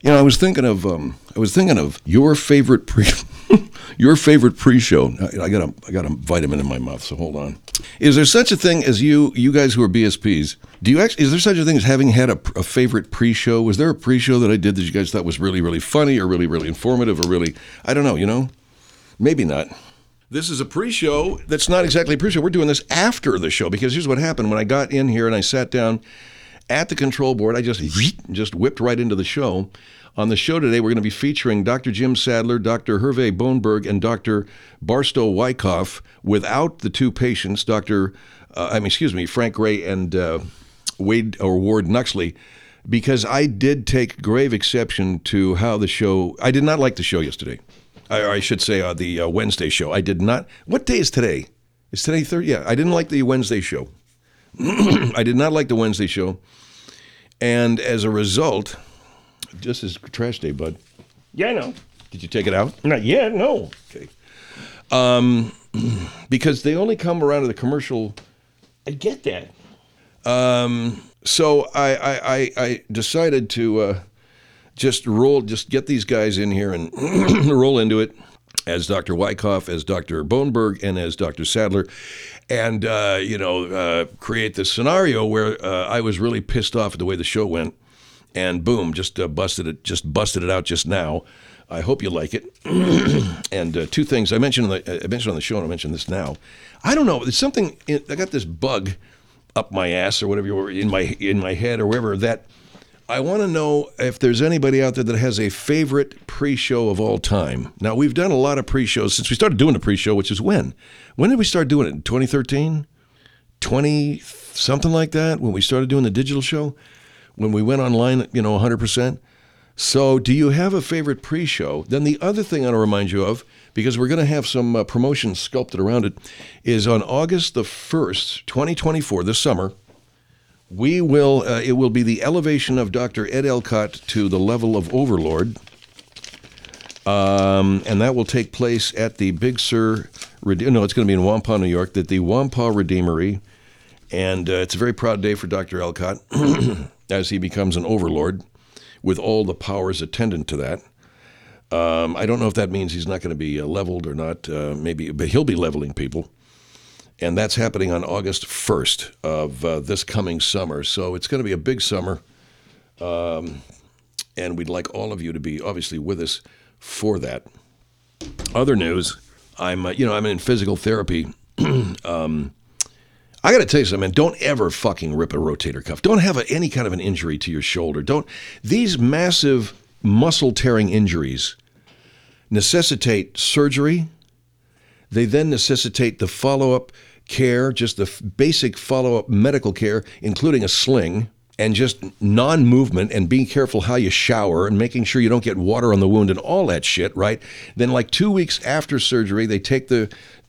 I was thinking of your favorite your favorite pre-show. I got a vitamin in my mouth, so hold on. Is there such a thing as you guys who are BSPs? Is there such a thing as having had a favorite pre-show? Was there a pre-show that I did that you guys thought was really, really funny or really, really informative or really, I don't know, maybe not. This is a pre-show that's not exactly a pre-show. We're doing this after the show because here's what happened. When I got in here and I sat down at the control board, I just whipped right into the show. On the show today, we're going to be featuring Dr. Jim Sadler, Dr. Hervé Boneberg, and Dr. Barstow Wyckoff without the two patients, Frank Gray and Ward Nuxley, because I did take grave exception to how the show, I did not like the show yesterday. I should say the Wednesday show. I did not. What day is today? Is today Thursday? Yeah, I didn't like the Wednesday show. I did not like the Wednesday show. And as a result, just as trash day, bud. Yeah, I know. Did you take it out? Not yet, no. Okay. Because they only come around to the commercial. I get that. So I decided to just get these guys in here and roll into it as Dr. Wyckoff, as Dr. Boneberg, and as Dr. Sadler, and create this scenario where I was really pissed off at the way the show went, and boom, just busted it out just now. I hope you like it. And two things I mentioned on the show, and I mentioned this now. I don't know. There's something. I got this bug up my ass or whatever you were in my head or wherever that. I want to know if there's anybody out there that has a favorite pre-show of all time. Now, we've done a lot of pre-shows since we started doing the pre-show, which is when? When did we start doing it? 2013? 20, something like that, when we started doing the digital show? When we went online, 100%? So do you have a favorite pre-show? Then the other thing I want to remind you of, because we're going to have some promotion sculpted around it, is on August the 1st, 2024, this summer, it will be the elevation of Dr. Ed Elcott to the level of Overlord, and that will take place at the Big Sur, it's going to be in Wampah, New York, at the Wampah Redeemery, and it's a very proud day for Dr. Elcott as he becomes an Overlord with all the powers attendant to that. I don't know if that means he's not going to be leveled or not, maybe, but he'll be leveling people. And that's happening on August 1st of this coming summer. So it's going to be a big summer. And we'd like all of you to be obviously with us for that. Other news, I'm in physical therapy. I got to tell you something, man. Don't ever fucking rip a rotator cuff. Don't have any kind of an injury to your shoulder. These massive muscle tearing injuries necessitate surgery. They then necessitate the follow-up care, just the basic follow-up medical care, including a sling, and just non-movement, and being careful how you shower, and making sure you don't get water on the wound and all that shit, right? Then like 2 weeks after surgery, they take the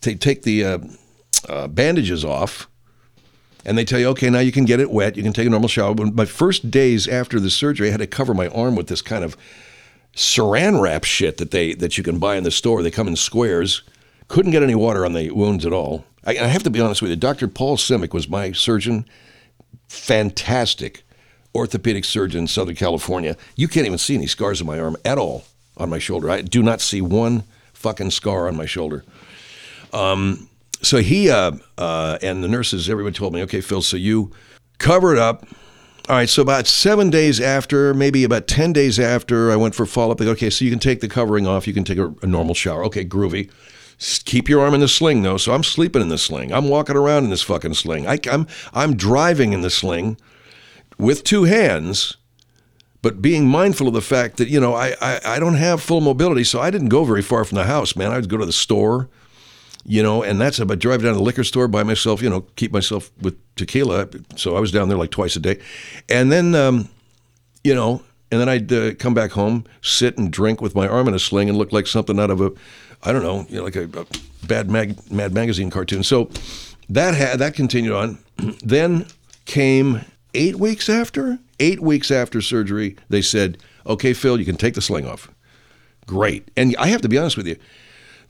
bandages off, and they tell you, okay, now you can get it wet, you can take a normal shower. But my first days after the surgery, I had to cover my arm with this kind of saran wrap shit that you can buy in the store. They come in squares. Couldn't get any water on the wounds at all. I have to be honest with you. Dr. Paul Simic was my surgeon. Fantastic orthopedic surgeon in Southern California. You can't even see any scars on my arm at all on my shoulder. I do not see one fucking scar on my shoulder. So he and the nurses, everybody told me, okay, Phil, so you cover it up. All right, so about 7 days after, maybe about 10 days after, I went for follow-up. They go, okay, so you can take the covering off. You can take a normal shower. Okay, groovy. Keep your arm in the sling, though. So I'm sleeping in the sling. I'm walking around in this fucking sling. I'm driving in the sling with two hands, but being mindful of the fact that, I don't have full mobility, so I didn't go very far from the house, man. I would go to the store, and that's about driving down to the liquor store by myself, keep myself with tequila. So I was down there like twice a day. And then, and then I'd come back home, sit and drink with my arm in a sling and look like something out of like a bad Mad Magazine cartoon. So that continued on. Then came 8 weeks after surgery, they said, okay, Phil, you can take the sling off. Great. And I have to be honest with you.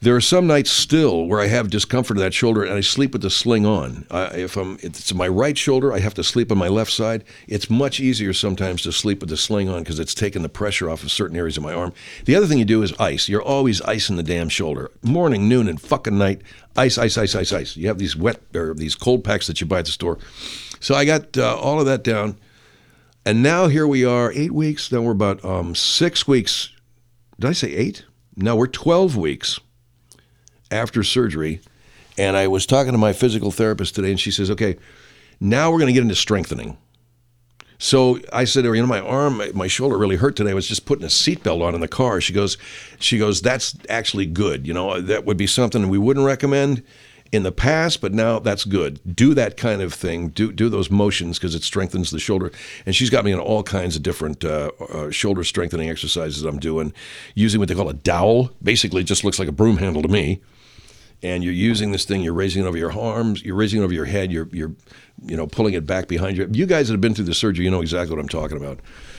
There are some nights still where I have discomfort of that shoulder, and I sleep with the sling on. If it's my right shoulder, I have to sleep on my left side. It's much easier sometimes to sleep with the sling on because it's taking the pressure off of certain areas of my arm. The other thing you do is ice. You're always icing the damn shoulder, morning, noon, and fucking night. Ice, ice, ice, ice, ice. You have these these cold packs that you buy at the store. So I got all of that down, and now here we are, 8 weeks. Then we're about 6 weeks. Did I say 8? No, we're 12 weeks after surgery, and I was talking to my physical therapist today, and she says, okay, now we're going to get into strengthening. So I said, my arm, my shoulder really hurt today. I was just putting a seatbelt on in the car. She goes, that's actually good. That would be something we wouldn't recommend in the past, but now that's good. Do that kind of thing. Do those motions because it strengthens the shoulder. And she's got me on all kinds of different shoulder strengthening exercises that I'm doing, using what they call a dowel. Basically, it just looks like a broom handle to me. And you're using this thing, you're raising it over your arms, you're raising it over your head, you're pulling it back behind you. You guys that have been through the surgery, you know exactly what I'm talking about.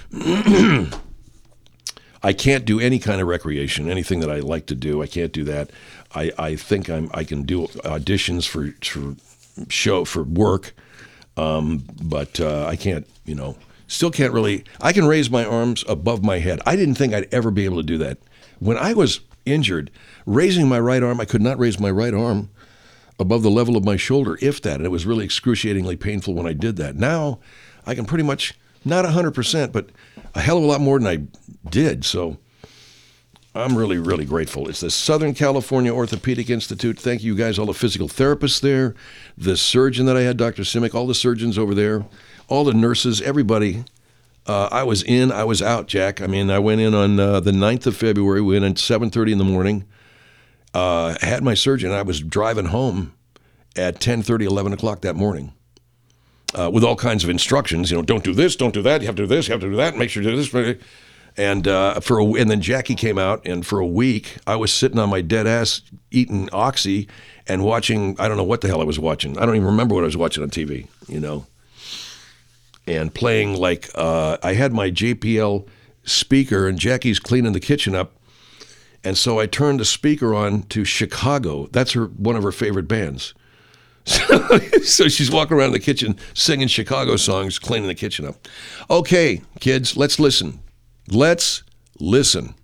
I can't do any kind of recreation, anything that I like to do. I can't do that. I think I can do auditions for work, but I can't, still can't really. I can raise my arms above my head. I didn't think I'd ever be able to do that. When I was injured, raising my right arm, I could not raise my right arm above the level of my shoulder, if that. And it was really excruciatingly painful when I did that. Now, I can pretty much, not 100%, but a hell of a lot more than I did. So I'm really, really grateful. It's the Southern California Orthopedic Institute. Thank you guys, all the physical therapists there, the surgeon that I had, Dr. Simic, all the surgeons over there, all the nurses, everybody. I was in, I was out, Jack. I went in on the 9th of February. We went in at 7:30 in the morning. Had my surgery, and I was driving home at 10:30, 11 o'clock that morning with all kinds of instructions. Don't do this, don't do that. You have to do this, you have to do that. Make sure you do this. And and then Jackie came out, and for a week, I was sitting on my dead ass eating Oxy and watching, I don't know what the hell I was watching. I don't even remember what I was watching on TV, And playing I had my JPL speaker, and Jackie's cleaning the kitchen up. And so I turned the speaker on to Chicago. That's one of her favorite bands. So she's walking around the kitchen singing Chicago songs, cleaning the kitchen up. Okay, kids, let's listen. Let's listen.